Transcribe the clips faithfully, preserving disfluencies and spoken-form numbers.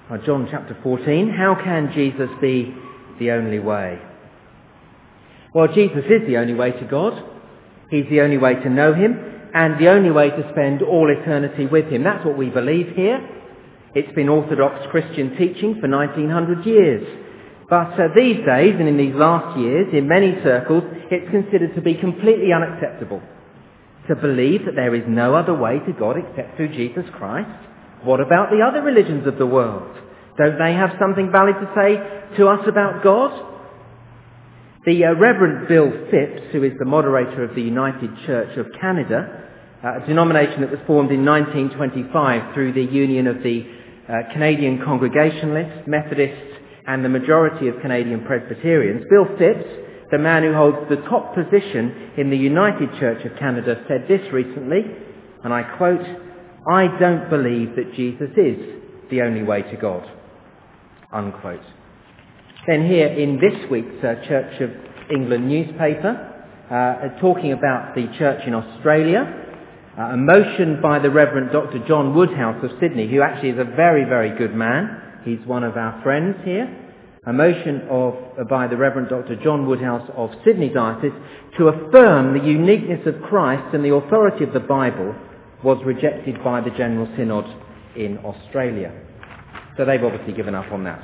Uh, John chapter fourteen, how can Jesus be the only way? Well, Jesus is the only way to God. He's the only way to know him and the only way to spend all eternity with him. That's what we believe here. It's been Orthodox Christian teaching for nineteen hundred years. But uh, these days, and in these last years, in many circles, it's considered to be completely unacceptable to believe that there is no other way to God except through Jesus Christ. What about the other religions of the world? Don't they have something valid to say to us about God? The uh, Reverend Bill Phipps, who is the moderator of the United Church of Canada, uh, a denomination that was formed in nineteen twenty-five through the union of the uh, Canadian Congregationalists, Methodists, and the majority of Canadian Presbyterians. Bill Phipps, the man who holds the top position in the United Church of Canada, said this recently, and I quote, "I don't believe that Jesus is the only way to God," unquote. Then here in this week's uh, Church of England newspaper, uh, talking about the church in Australia, uh, a motion by the Reverend Doctor John Woodhouse of Sydney, who actually is a very, very good man. He's one of our friends here. A motion of, uh, by the Reverend Doctor John Woodhouse of Sydney Diocese to affirm the uniqueness of Christ and the authority of the Bible was rejected by the General Synod in Australia. So they've obviously given up on that.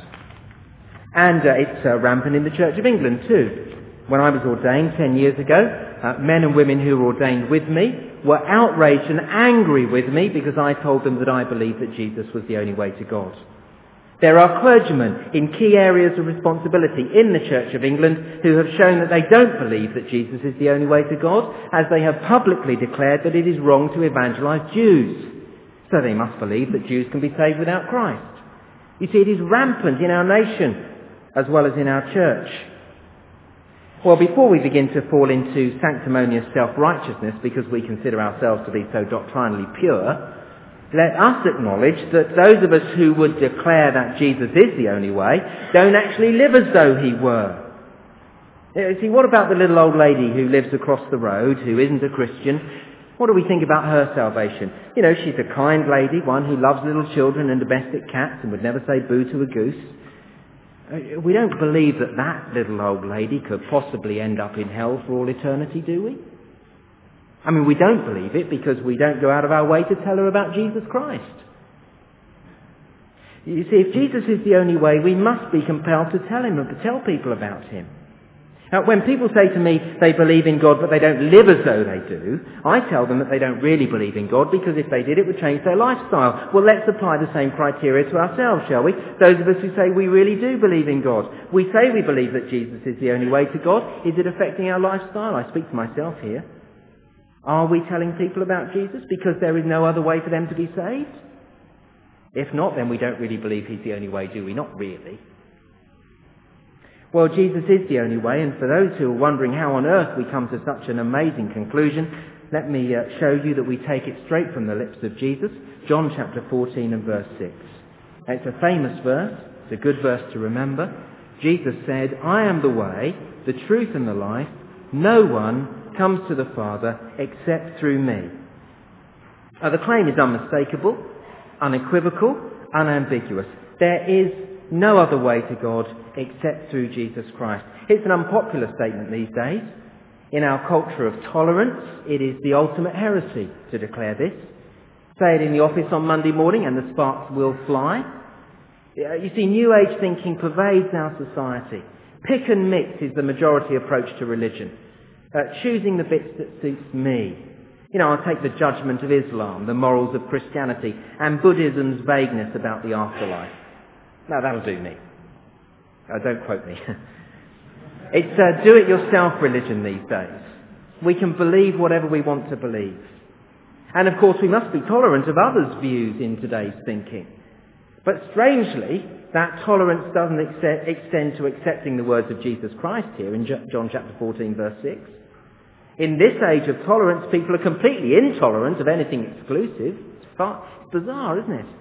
And uh, it's uh, rampant in the Church of England too. When I was ordained ten years ago, uh, men and women who were ordained with me were outraged and angry with me because I told them that I believed that Jesus was the only way to God. There are clergymen in key areas of responsibility in the Church of England who have shown that they don't believe that Jesus is the only way to God, as they have publicly declared that it is wrong to evangelise Jews. So they must believe that Jews can be saved without Christ. You see, it is rampant in our nation as well as in our church. Well, before we begin to fall into sanctimonious self-righteousness because we consider ourselves to be so doctrinally pure, let us acknowledge that those of us who would declare that Jesus is the only way don't actually live as though he were. You see, what about the little old lady who lives across the road, who isn't a Christian? What do we think about her salvation? You know, she's a kind lady, one who loves little children and domestic cats and would never say boo to a goose. We don't believe that that little old lady could possibly end up in hell for all eternity, do we? I mean, we don't believe it because we don't go out of our way to tell her about Jesus Christ. You see, if Jesus is the only way, we must be compelled to tell him and to tell people about him. Now, when people say to me they believe in God but they don't live as though they do, I tell them that they don't really believe in God because if they did it would change their lifestyle. Well, let's apply the same criteria to ourselves, shall we? Those of us who say we really do believe in God. We say we believe that Jesus is the only way to God. Is it affecting our lifestyle? I speak to myself here. Are we telling people about Jesus because there is no other way for them to be saved? If not, then we don't really believe he's the only way, do we? Not really. Well, Jesus is the only way, and for those who are wondering how on earth we come to such an amazing conclusion, let me uh, show you that we take it straight from the lips of Jesus, John chapter fourteen and verse six. It's a famous verse, it's a good verse to remember. Jesus said, "I am the way, the truth and the life. No one comes to the Father except through me." Now, the claim is unmistakable, unequivocal, unambiguous. There is no other way to God except through Jesus Christ. It's an unpopular statement these days. In our culture of tolerance, it is the ultimate heresy to declare this. Say it in the office on Monday morning and the sparks will fly. You see, New Age thinking pervades our society. Pick and mix is the majority approach to religion. Uh, choosing the bits that suits me. You know, I'll take the judgment of Islam, the morals of Christianity, and Buddhism's vagueness about the afterlife. Now, that'll do me. Uh, don't quote me. It's uh, do-it-yourself religion these days. We can believe whatever we want to believe. And of course, we must be tolerant of others' views in today's thinking. But strangely, that tolerance doesn't ex- extend to accepting the words of Jesus Christ here in John chapter fourteen, verse six. In this age of tolerance, people are completely intolerant of anything exclusive. It's, far, it's bizarre, isn't it?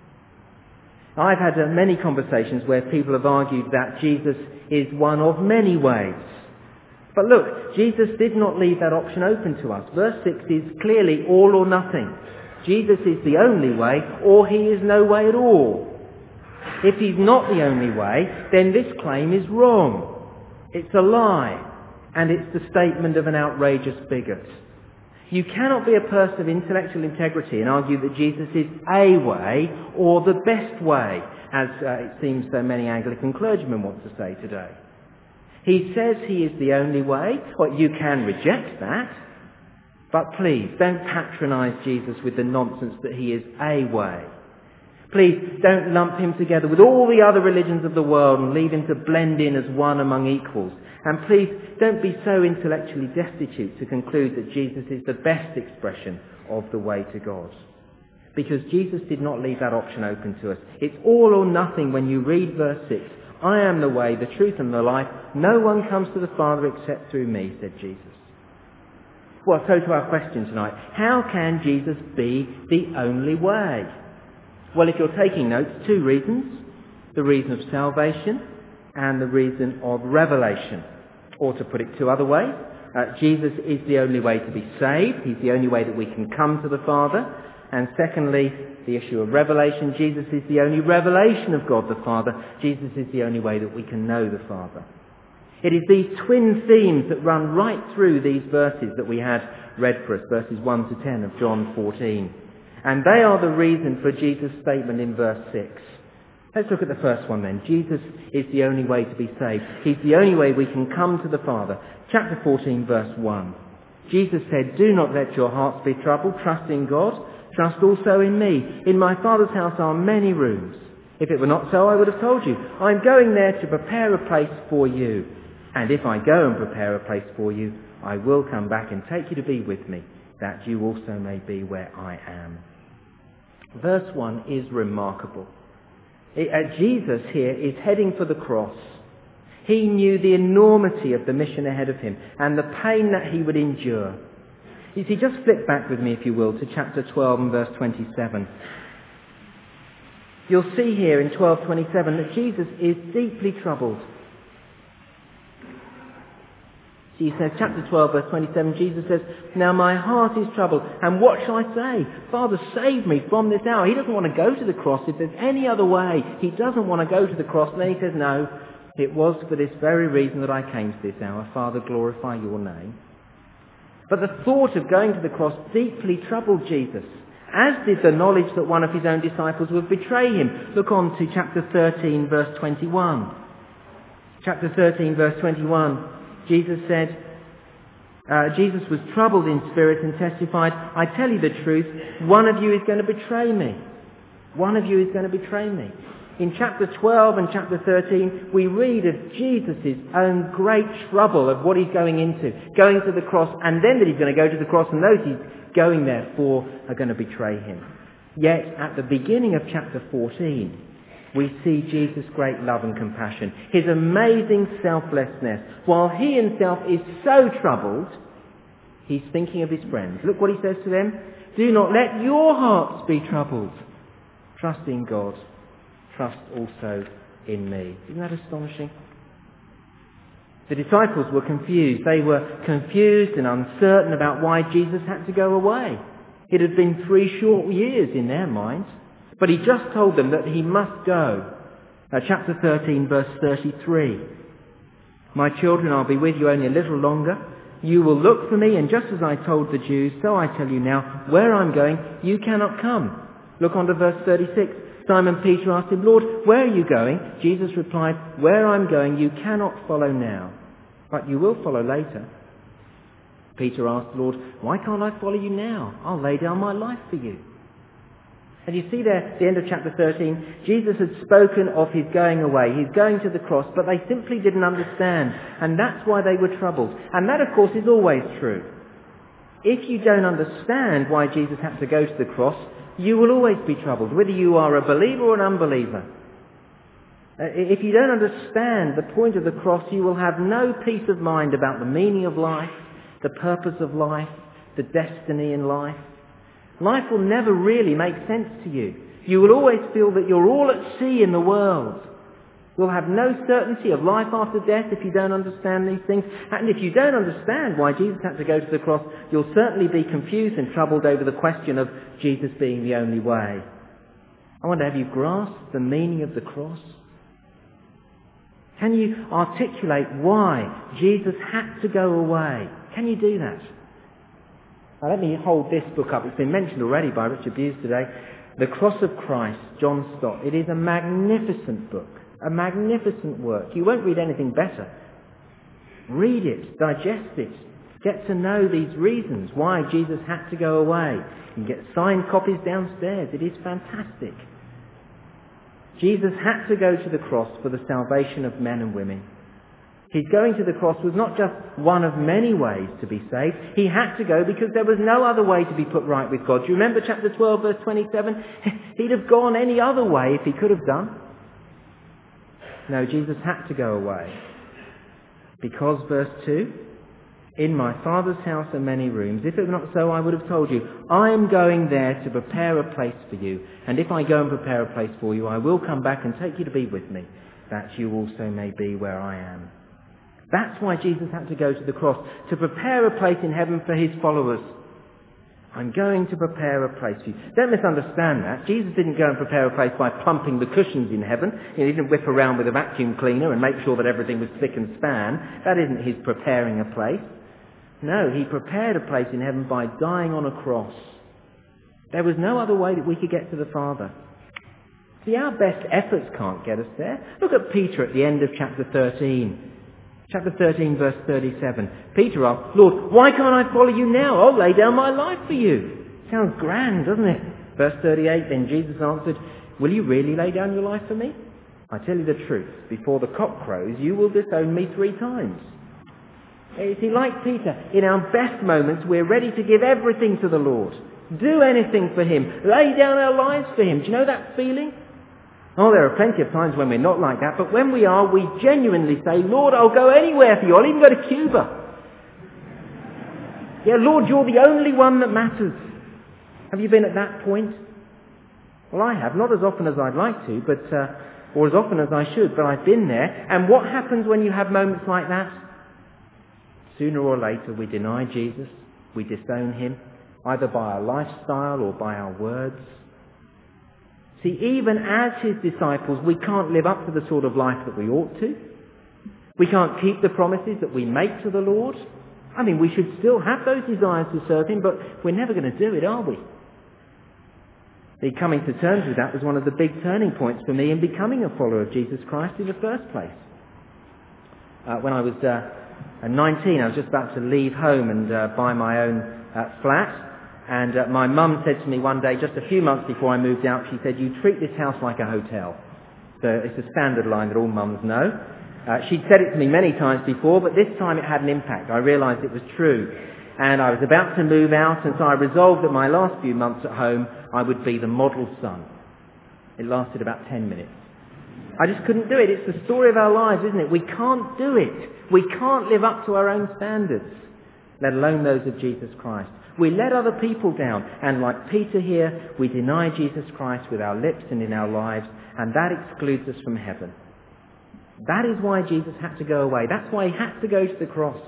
I've had uh, many conversations where people have argued that Jesus is one of many ways. But look, Jesus did not leave that option open to us. Verse six is clearly all or nothing. Jesus is the only way, or he is no way at all. If he's not the only way, then this claim is wrong. It's a lie, and it's the statement of an outrageous bigot. You cannot be a person of intellectual integrity and argue that Jesus is a way or the best way, as uh, it seems so many Anglican clergymen want to say today. He says he is the only way. Well, you can reject that, but please don't patronise Jesus with the nonsense that he is a way. Please don't lump him together with all the other religions of the world and leave him to blend in as one among equals. And please don't be so intellectually destitute to conclude that Jesus is the best expression of the way to God. Because Jesus did not leave that option open to us. It's all or nothing when you read verse six. I am the way, the truth and the life. No one comes to the Father except through me, said Jesus. Well, so to our question tonight. How can Jesus be the only way? Well, if you're taking notes, two reasons. The reason of salvation and the reason of revelation. Or to put it two other ways, uh, Jesus is the only way to be saved. He's the only way that we can come to the Father. And secondly, the issue of revelation. Jesus is the only revelation of God the Father. Jesus is the only way that we can know the Father. It is these twin themes that run right through these verses that we had read for us, verses one to ten of John fourteen. And they are the reason for Jesus' statement in verse six. Let's look at the first one then. Jesus is the only way to be saved. He's the only way we can come to the Father. Chapter fourteen, verse one. Jesus said, do not let your hearts be troubled. Trust in God. Trust also in me. In my Father's house are many rooms. If it were not so, I would have told you. I'm going there to prepare a place for you. And if I go and prepare a place for you, I will come back and take you to be with me, that you also may be where I am. Verse one is remarkable. It, uh, Jesus here is heading for the cross. He knew the enormity of the mission ahead of him and the pain that he would endure. You see, just flip back with me, if you will, to chapter twelve and verse twenty-seven. You'll see here in twelve twenty-seven that Jesus is deeply troubled. He says, chapter twelve, verse twenty-seven, Jesus says, now my heart is troubled, and what shall I say? Father, save me from this hour. He doesn't want to go to the cross if there's any other way. He doesn't want to go to the cross. And then he says, no, it was for this very reason that I came to this hour. Father, glorify your name. But the thought of going to the cross deeply troubled Jesus, as did the knowledge that one of his own disciples would betray him. Look on to chapter thirteen, verse twenty-one. Chapter thirteen, verse twenty-one. Jesus said, uh, Jesus was troubled in spirit and testified, I tell you the truth, one of you is going to betray me. One of you is going to betray me. In chapter twelve and chapter thirteen, we read of Jesus' own great trouble of what he's going into, going to the cross, and then that he's going to go to the cross, and those he's going there for are going to betray him. Yet, at the beginning of chapter fourteen, we see Jesus' great love and compassion, his amazing selflessness. While he himself is so troubled, he's thinking of his friends. Look what he says to them. Do not let your hearts be troubled. Trust in God. Trust also in me. Isn't that astonishing? The disciples were confused. They were confused and uncertain about why Jesus had to go away. It had been three short years in their minds. But he just told them that he must go. Uh, chapter thirteen, verse thirty-three. My children, I'll be with you only a little longer. You will look for me, and just as I told the Jews, so I tell you now, where I'm going, you cannot come. Look on to verse thirty-six. Simon Peter asked him, Lord, where are you going? Jesus replied, where I'm going, you cannot follow now, but you will follow later. Peter asked, Lord, why can't I follow you now? I'll lay down my life for you. And you see there, at the end of chapter thirteen, Jesus had spoken of his going away. He's going to the cross, but they simply didn't understand. And that's why they were troubled. And that, of course, is always true. If you don't understand why Jesus had to go to the cross, you will always be troubled, whether you are a believer or an unbeliever. If you don't understand the point of the cross, you will have no peace of mind about the meaning of life, the purpose of life, the destiny in life. Life will never really make sense to you. You will always feel that you're all at sea in the world. You'll have no certainty of life after death if you don't understand these things. And if you don't understand why Jesus had to go to the cross, you'll certainly be confused and troubled over the question of Jesus being the only way. I wonder, have you grasped the meaning of the cross? Can you articulate why Jesus had to go away? Can you do that? Now let me hold this book up. It's been mentioned already by Richard Buse today. The Cross of Christ, John Stott. It is a magnificent book, a magnificent work. You won't read anything better. Read it, digest it, get to know these reasons why Jesus had to go away. You can get signed copies downstairs. It is fantastic. Jesus had to go to the cross for the salvation of men and women. His going to the cross was not just one of many ways to be saved. He had to go because there was no other way to be put right with God. Do you remember chapter twelve, verse twenty-seven? He'd have gone any other way if he could have done. No, Jesus had to go away. Because, verse two, in my Father's house are many rooms. If it were not so, I would have told you. I am going there to prepare a place for you. And if I go and prepare a place for you, I will come back and take you to be with me, that you also may be where I am. That's why Jesus had to go to the cross, to prepare a place in heaven for his followers. I'm going to prepare a place for you. Don't misunderstand that. Jesus didn't go and prepare a place by plumping the cushions in heaven. He didn't whip around with a vacuum cleaner and make sure that everything was spick and span. That isn't his preparing a place. No, he prepared a place in heaven by dying on a cross. There was no other way that we could get to the Father. See, our best efforts can't get us there. Look at Peter at the end of chapter thirteen. Chapter thirteen, verse thirty-seven. Peter asked, Lord, why can't I follow you now? I'll lay down my life for you. Sounds grand, doesn't it? Verse thirty-eight, then Jesus answered, will you really lay down your life for me? I tell you the truth, before the cock crows, you will disown me three times. You see, like Peter, in our best moments, we're ready to give everything to the Lord. Do anything for him. Lay down our lives for him. Do you know that feeling? Oh, there are plenty of times when we're not like that, but when we are, we genuinely say, Lord, I'll go anywhere for you. I'll even go to Cuba. Yeah, Lord, you're the only one that matters. Have you been at that point? Well, I have. Not as often as I'd like to, but uh, or as often as I should, but I've been there. And what happens when you have moments like that? Sooner or later, we deny Jesus. We disown him, either by our lifestyle or by our words. See, even as his disciples, we can't live up to the sort of life that we ought to. We can't keep the promises that we make to the Lord. I mean, we should still have those desires to serve him, but we're never going to do it, are we? The coming to terms with that was one of the big turning points for me in becoming a follower of Jesus Christ in the first place. Uh, when I was uh, nineteen, I was just about to leave home and uh, buy my own uh, flat. And uh, my mum said to me one day, just a few months before I moved out, she said, you treat this house like a hotel. So it's a standard line that all mums know. Uh, she'd said it to me many times before, but this time it had an impact. I realised it was true. And I was about to move out, and so I resolved that my last few months at home, I would be the model son. It lasted about ten minutes. I just couldn't do it. It's the story of our lives, isn't it? We can't do it. We can't live up to our own standards, let alone those of Jesus Christ. We let other people down, and like Peter here, we deny Jesus Christ with our lips and in our lives, and that excludes us from heaven. That is why Jesus had to go away. That's why he had to go to the cross.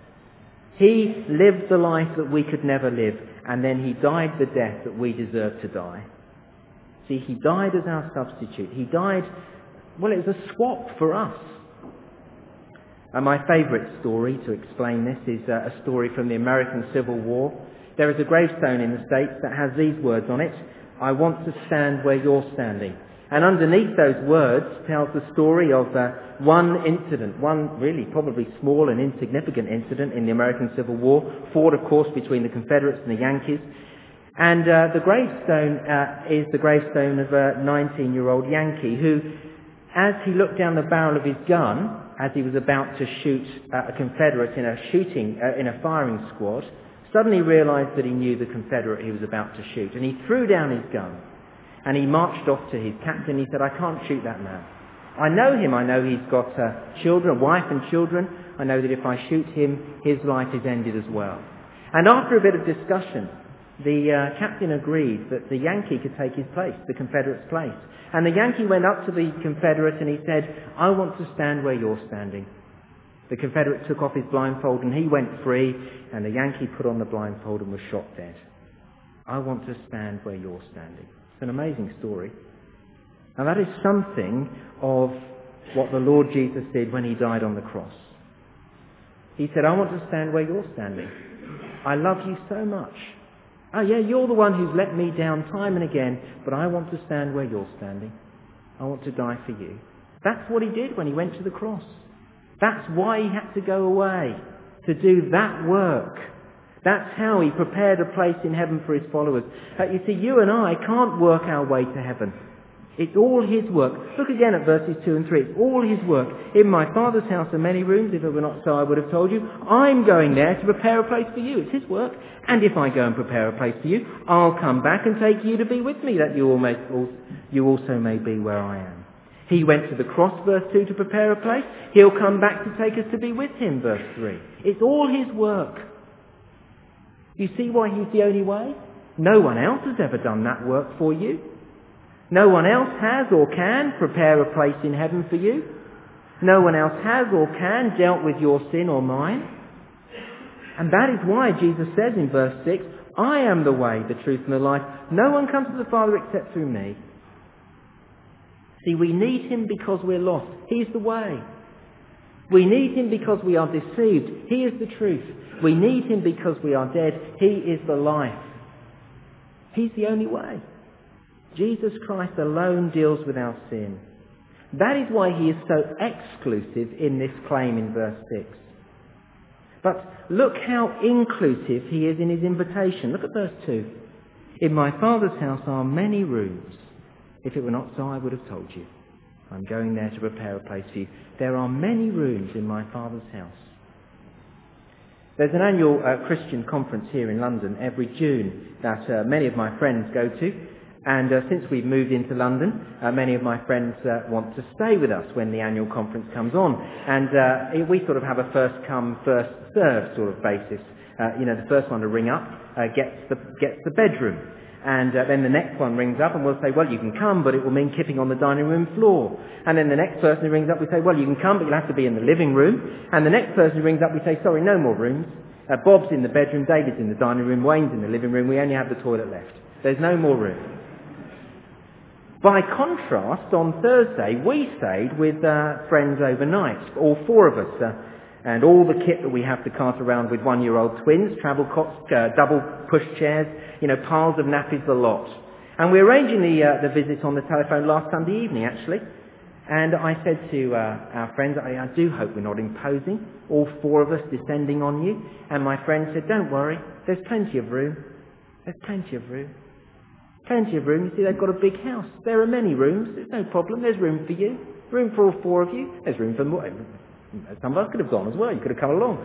He lived the life that we could never live, and then he died the death that we deserve to die. See, he died as our substitute. He died, well, it was a swap for us. And my favourite story to explain this is uh, a story from the American Civil War. There is a gravestone in the States that has these words on it, I want to stand where you're standing. And underneath those words tells the story of uh, one incident, one really probably small and insignificant incident in the American Civil War, fought of course between the Confederates and the Yankees. And uh, the gravestone uh, is the gravestone of a nineteen-year-old Yankee who, as he looked down the barrel of his gun, as he was about to shoot uh, a Confederate in a shooting, uh, in a firing squad, suddenly realised that he knew the Confederate he was about to shoot. And he threw down his gun and he marched off to his captain. He said, I can't shoot that man. I know him. I know he's got uh, children, a wife and children. I know that if I shoot him, his life is ended as well. And after a bit of discussion, the uh, captain agreed that the Yankee could take his place, the Confederate's place. And the Yankee went up to the Confederate and he said, I want to stand where you're standing. The Confederate took off his blindfold and he went free, and the Yankee put on the blindfold and was shot dead. I want to stand where you're standing. It's an amazing story. And that is something of what the Lord Jesus did when he died on the cross. He said, I want to stand where you're standing. I love you so much. Oh yeah, you're the one who's let me down time and again, but I want to stand where you're standing. I want to die for you. That's what he did when he went to the cross. That's why he had to go away, to do that work. That's how he prepared a place in heaven for his followers. Uh, you see, you and I can't work our way to heaven. It's all his work. Look again at verses two and three. It's all his work. In my Father's house are many rooms. If it were not so, I would have told you. I'm going there to prepare a place for you. It's his work. And if I go and prepare a place for you, I'll come back and take you to be with me, that you, all may, you also may be where I am. He went to the cross, verse two, to prepare a place. He'll come back to take us to be with him, verse three. It's all his work. You see why he's the only way? No one else has ever done that work for you. No one else has or can prepare a place in heaven for you. No one else has or can dealt with your sin or mine. And that is why Jesus says in verse six, I am the way, the truth and the life. No one comes to the Father except through me. See, we need him because we're lost. He's the way. We need him because we are deceived. He is the truth. We need him because we are dead. He is the life. He's the only way. Jesus Christ alone deals with our sin. That is why he is so exclusive in this claim in verse six. But look how inclusive he is in his invitation. Look at verse two. In my Father's house are many rooms. If it were not so, I would have told you. I'm going there to prepare a place for you. There are many rooms in my Father's house. There's an annual uh, Christian conference here in London every June that uh, many of my friends go to. And uh, since we've moved into London, uh, many of my friends uh, want to stay with us when the annual conference comes on. And uh, we sort of have a first-come, first-served sort of basis. Uh, you know, the first one to ring up uh, gets the gets the bedroom. And uh, then the next one rings up and we'll say, well, you can come, but it will mean kipping on the dining room floor. And then the next person who rings up, we say, well, you can come, but you'll have to be in the living room. And the next person who rings up, we say, sorry, no more rooms. Uh, Bob's in the bedroom, David's in the dining room, Wayne's in the living room. We only have the toilet left. There's no more room. By contrast, on Thursday, we stayed with uh, friends overnight, all four of us, uh, and all the kit that we have to cart around with one-year-old twins, travel cots, uh, double pushchairs, you know, piles of nappies, the lot. And we were arranging the, uh, the visit on the telephone last Sunday evening, actually. And I said to uh, our friends, I, I do hope we're not imposing, all four of us descending on you. And my friend said, don't worry, there's plenty of room. There's plenty of room. Plenty of room. You see, they've got a big house. There are many rooms. There's no problem. There's room for you. Room for all four of you. There's room for more. Some of us could have gone as well. You could have come along.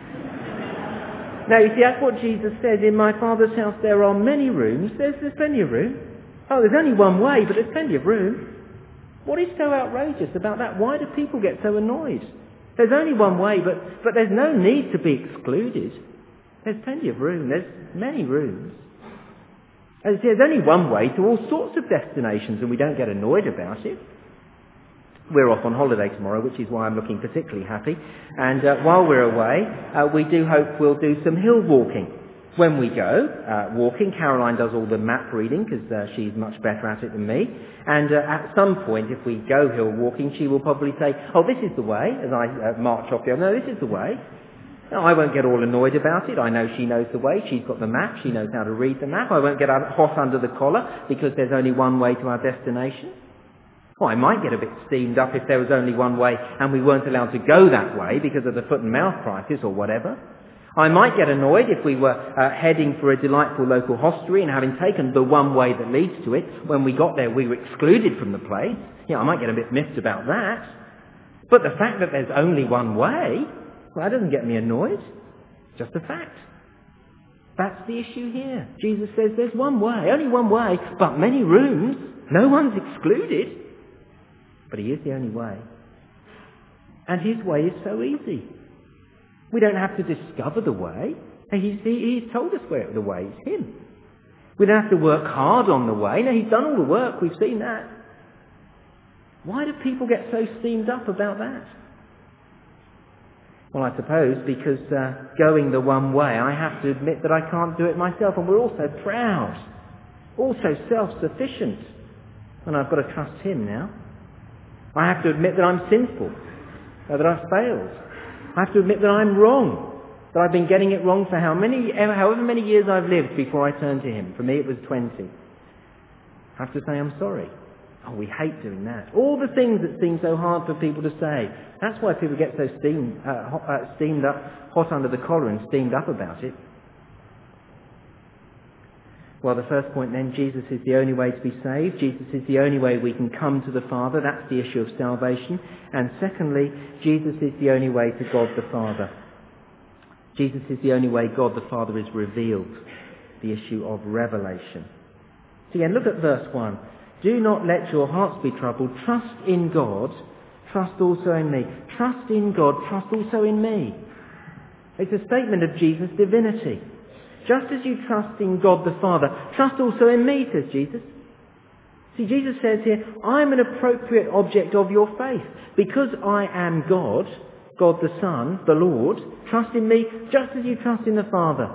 Now, you see, that's what Jesus says. In my Father's house there are many rooms. There's, there's plenty of room. Oh, there's only one way, but there's plenty of room. What is so outrageous about that? Why do people get so annoyed? There's only one way, but, but there's no need to be excluded. There's plenty of room. There's many rooms. As I say, there's only one way to all sorts of destinations, and we don't get annoyed about it. We're off on holiday tomorrow, which is why I'm looking particularly happy. And uh, while we're away, uh, we do hope we'll do some hill walking. When we go uh, walking, Caroline does all the map reading because uh, she's much better at it than me. And uh, at some point, if we go hill walking, she will probably say, oh, this is the way, as I uh, march off here. No, this is the way. No, I won't get all annoyed about it. I know she knows the way. She's got the map. She knows how to read the map. I won't get hot under the collar because there's only one way to our destination. Well, I might get a bit steamed up if there was only one way and we weren't allowed to go that way because of the foot and mouth crisis or whatever. I might get annoyed if we were uh, heading for a delightful local hostelry and having taken the one way that leads to it, when we got there we were excluded from the place. Yeah, I might get a bit miffed about that. But the fact that there's only one way, well, that doesn't get me annoyed. Just a fact. That's the issue here. Jesus says there's one way, only one way, but many rooms. No one's excluded. But he is the only way. And his way is so easy. We don't have to discover the way. He's, he, he's told us where the way is him. We don't have to work hard on the way. No, he's done all the work. We've seen that. Why do people get so steamed up about that? Well, I suppose because uh, going the one way, I have to admit that I can't do it myself. And we're all so proud, all so self-sufficient. And I've got to trust him now. I have to admit that I'm sinful, uh, that I've failed. I have to admit that I'm wrong, that I've been getting it wrong for how many, however many years I've lived before I turned to him. For me it was twenty. I have to say I'm sorry. Oh, we hate doing that. All the things that seem so hard for people to say. That's why people get so steamed, uh, hot, uh, steamed up, hot under the collar and steamed up about it. Well, the first point then, Jesus is the only way to be saved. Jesus is the only way we can come to the Father. That's the issue of salvation. And secondly, Jesus is the only way to God the Father. Jesus is the only way God the Father is revealed. The issue of revelation. So again, look at verse one. Do not let your hearts be troubled. Trust in God. Trust also in me. Trust in God. Trust also in me. It's a statement of Jesus' divinity. Just as you trust in God the Father, trust also in me, says Jesus. See, Jesus says here, I'm an appropriate object of your faith. Because I am God, God the Son, the Lord, trust in me just as you trust in the Father.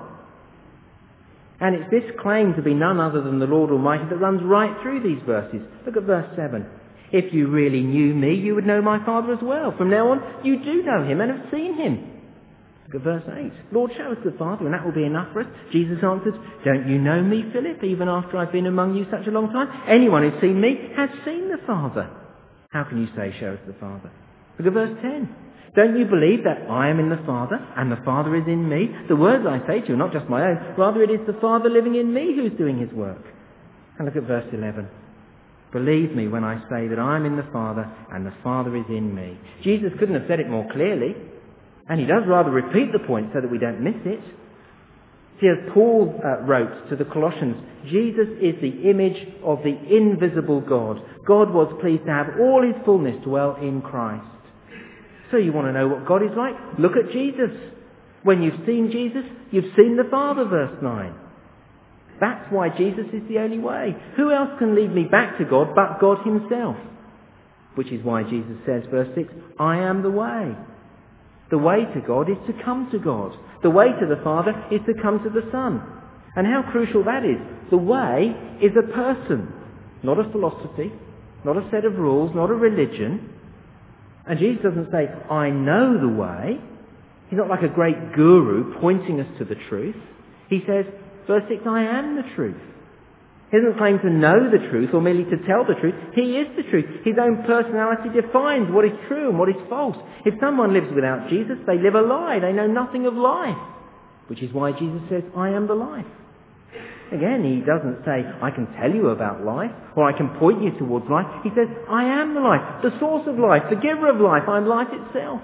And it's this claim to be none other than the Lord Almighty that runs right through these verses. Look at verse seven. If you really knew me, you would know my Father as well. From now on, you do know him and have seen him. Look at verse eight. Lord, show us the Father, and that will be enough for us. Jesus answered, don't you know me, Philip, even after I've been among you such a long time? Anyone who's seen me has seen the Father. How can you say, show us the Father? Look at verse ten. Don't you believe that I am in the Father, and the Father is in me? The words I say to you are not just my own, rather it is the Father living in me who's doing his work. And look at verse eleven. Believe me when I say that I am in the Father, and the Father is in me. Jesus couldn't have said it more clearly. And he does rather repeat the point so that we don't miss it. See, as Paul uh, wrote to the Colossians, Jesus is the image of the invisible God. God was pleased to have all his fullness dwell in Christ. So you want to know what God is like? Look at Jesus. When you've seen Jesus, you've seen the Father, verse nine. That's why Jesus is the only way. Who else can lead me back to God but God himself? Which is why Jesus says, verse six, I am the way. The way to God is to come to God. The way to the Father is to come to the Son. And how crucial that is. The way is a person, not a philosophy, not a set of rules, not a religion. And Jesus doesn't say, I know the way. He's not like a great guru pointing us to the truth. He says, verse six, I am the truth. He doesn't claim to know the truth or merely to tell the truth. He is the truth. His own personality defines what is true and what is false. If someone lives without Jesus, they live a lie. They know nothing of life. Which is why Jesus says, I am the life. Again, he doesn't say, I can tell you about life, or I can point you towards life. He says, I am the life, the source of life, the giver of life. I'm life itself.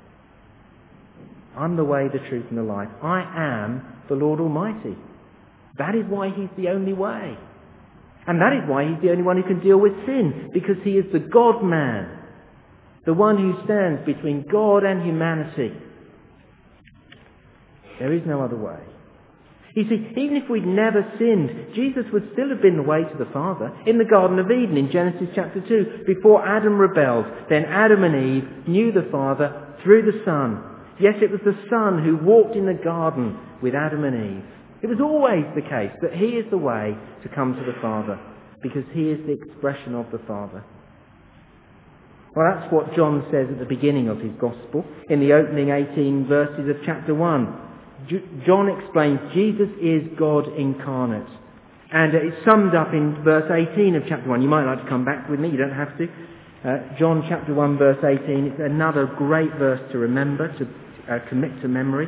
I'm the way, the truth, and the life. I am the Lord Almighty. That is why he's the only way. And that is why he's the only one who can deal with sin, because he is the God-man, the one who stands between God and humanity. There is no other way. You see, even if we'd never sinned, Jesus would still have been the way to the Father. In the Garden of Eden, in Genesis chapter two, before Adam rebelled, then Adam and Eve knew the Father through the Son. Yes, it was the Son who walked in the garden with Adam and Eve. It was always the case that he is the way to come to the Father, because he is the expression of the Father. Well, that's what John says at the beginning of his Gospel, in the opening eighteen verses of chapter one. John explains Jesus is God incarnate. And it's summed up in verse eighteen of chapter one. You might like to come back with me, you don't have to. Uh, John chapter one verse eighteen, it's another great verse to remember, to uh, commit to memory.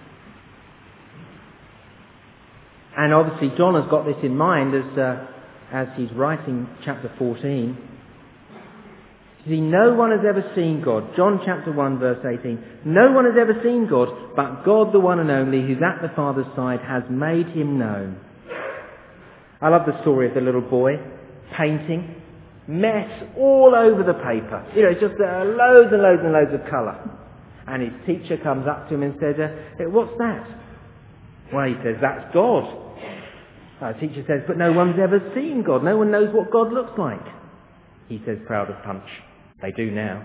And obviously John has got this in mind as uh, as he's writing chapter fourteen. See, no one has ever seen God. John chapter one verse eighteen. No one has ever seen God, but God the one and only, who's at the Father's side, has made him known. I love the story of the little boy painting. Mess all over the paper. You know, it's just uh, loads and loads and loads of colour. And his teacher comes up to him and says, uh, what's that? Well, he says, that's God. Our teacher says, but no one's ever seen God. No one knows what God looks like. He says, proud of punch. They do now.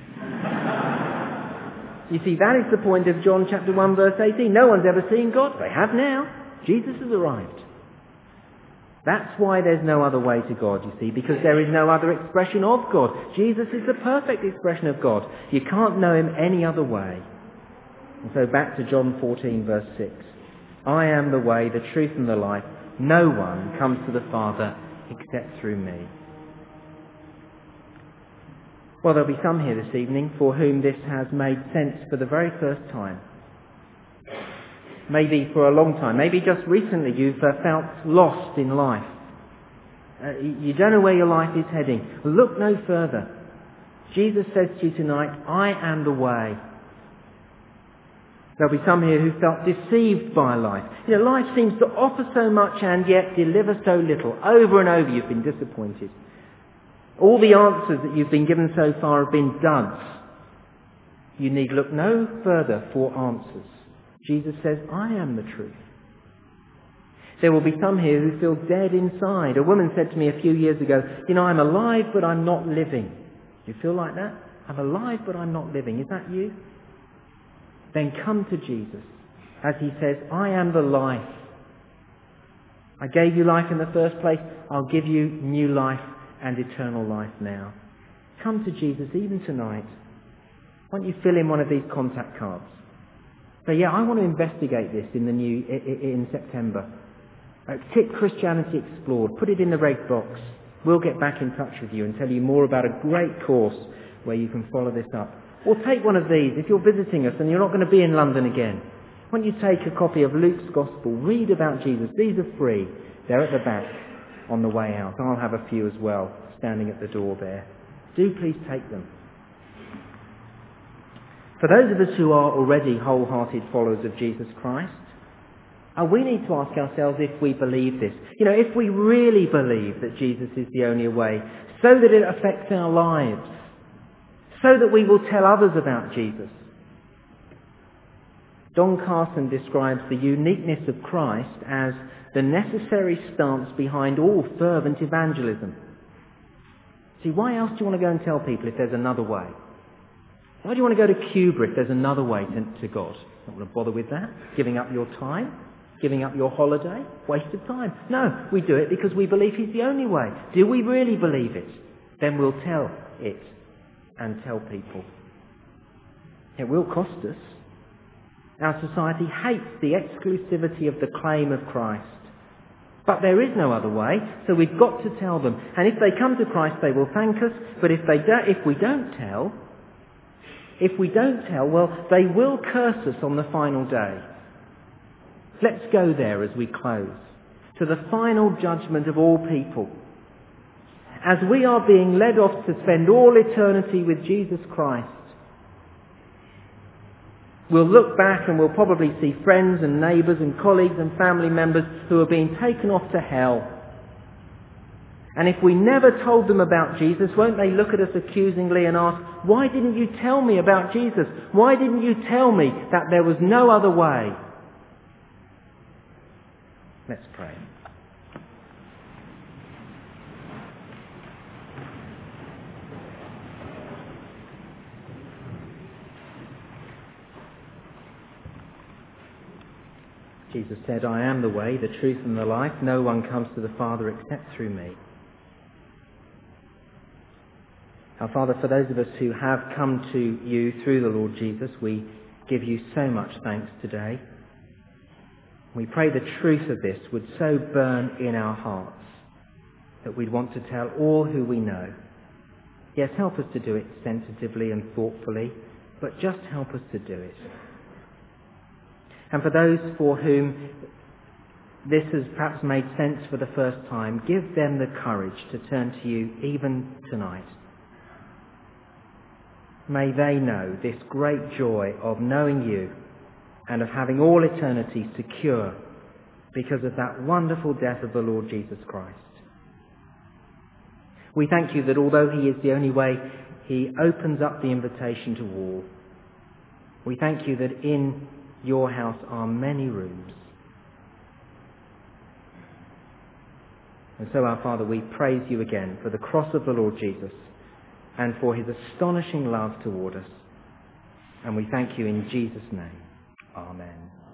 You see, that is the point of John chapter one verse eighteen. No one's ever seen God. They have now. Jesus has arrived. That's why there's no other way to God, you see, because there is no other expression of God. Jesus is the perfect expression of God. You can't know him any other way. And so back to John fourteen, verse six. I am the way, the truth and the life. No one comes to the Father except through me. Well, there'll be some here this evening for whom this has made sense for the very first time. Maybe for a long time. Maybe just recently you've uh, felt lost in life. Uh, you don't know where your life is heading. Look no further. Jesus says to you tonight, I am the way. There'll be some here who felt deceived by life. You know, life seems to offer so much and yet deliver so little. Over and over you've been disappointed. All the answers that you've been given so far have been duds. You need look no further for answers. Jesus says, I am the truth. There will be some here who feel dead inside. A woman said to me a few years ago, you know, I'm alive but I'm not living. Do you feel like that? I'm alive but I'm not living. Is that you? Then come to Jesus as he says, I am the life. I gave you life in the first place. I'll give you new life and eternal life now. Come to Jesus even tonight. Why don't you fill in one of these contact cards? So yeah, I want to investigate this in the new in September. Uh, tick Christianity Explored. Put it in the red box. We'll get back in touch with you and tell you more about a great course where you can follow this up. Or take one of these if you're visiting us and you're not going to be in London again. Why don't you take a copy of Luke's Gospel? Read about Jesus. These are free. They're at the back on the way out. I'll have a few as well, standing at the door there. Do please take them. For those of us who are already wholehearted followers of Jesus Christ, uh, we need to ask ourselves if we believe this. You know, if we really believe that Jesus is the only way, so that it affects our lives, so that we will tell others about Jesus. Don Carson describes the uniqueness of Christ as the necessary stance behind all fervent evangelism. See, why else do you want to go and tell people if there's another way? Why do you want to go to Cuba if there's another way to, to God? Not want to bother with that. Giving up your time? Giving up your holiday? Waste of time. No, we do it because we believe he's the only way. Do we really believe it? Then we'll tell it and tell people. It will cost us. Our society hates the exclusivity of the claim of Christ. But there is no other way, so we've got to tell them. And if they come to Christ, they will thank us. But if they don't, if we don't tell, if we don't tell, well, they will curse us on the final day. Let's go there as we close, to the final judgment of all people. As we are being led off to spend all eternity with Jesus Christ, we'll look back and we'll probably see friends and neighbours and colleagues and family members who are being taken off to hell. And if we never told them about Jesus, won't they look at us accusingly and ask, why didn't you tell me about Jesus? Why didn't you tell me that there was no other way? Let's pray. Jesus said, I am the way, the truth and the life. No one comes to the Father except through me. Our Father, for those of us who have come to you through the Lord Jesus, we give you so much thanks today. We pray the truth of this would so burn in our hearts that we'd want to tell all who we know. Yes, help us to do it sensitively and thoughtfully, but just help us to do it. And for those for whom this has perhaps made sense for the first time, give them the courage to turn to you even tonight. May they know this great joy of knowing you and of having all eternity secure because of that wonderful death of the Lord Jesus Christ. We thank you that although he is the only way, he opens up the invitation to all. We thank you that in your house are many rooms. And so, our Father, we praise you again for the cross of the Lord Jesus and for his astonishing love toward us. And we thank you in Jesus' name. Amen.